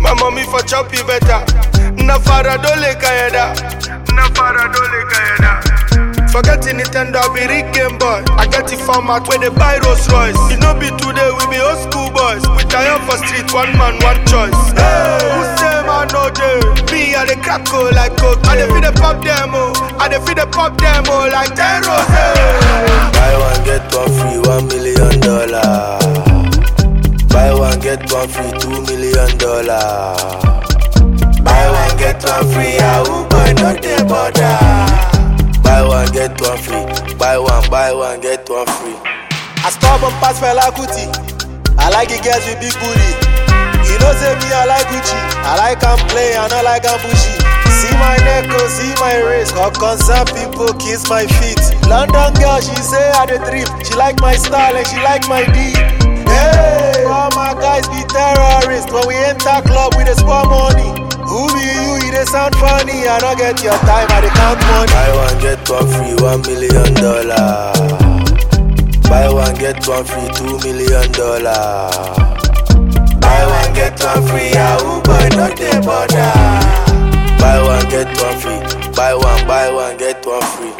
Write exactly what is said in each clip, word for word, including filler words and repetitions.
My mommy for chop you better. Na faradole kayeda. Na faradole kayeda. Forget the Nintendo, I be Rick Game Boy. I get the format where they buy Rolls Royce. You know be today, we be old school boys. We tie up for street, one man, one choice. Hey, who say man no day? Me, I the crackle like coke. I the feed the pop demo. I the feed the pop demo like ten roses. Buy one, get one free, one million dollar. Buy one, get one free, two million dollar. Buy one, get one free, Yahoo boy, no dey bother. Buy one, get one free. Buy one, buy one, get one free. I stop and pass Fela Kuti. I like the girls with big booty. You know say me, I like Gucci. I like am play, I not like am bushy. See my neck, oh, see my wrist. Come concern people, kiss my feet. London girl, she say I the trip. She like my style and she like my D. Hey, all my guys be terrorists. When we enter club, we dey spend money. Who be you? You dey sound funny. I don't get your time, I dey count money. Buy one, get one free, one million dollar. Buy one, get one free, two million dollar. Buy one, get one free, Yahoo boy, no dey bother. Buy one, get one free. Buy one, buy one, get one free.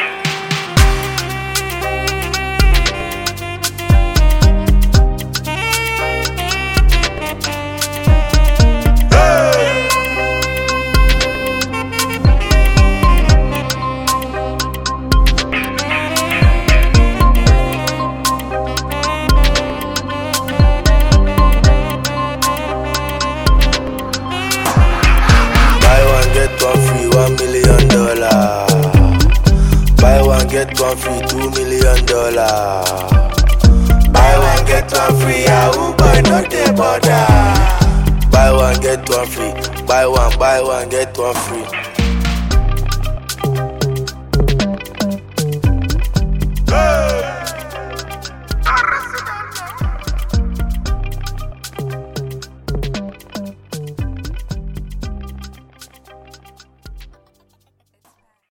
Get one free, two million dollar. Buy one, get one free, Yahoo boy, no dey bother. Buy one, get one free. Buy one, buy one, get one free.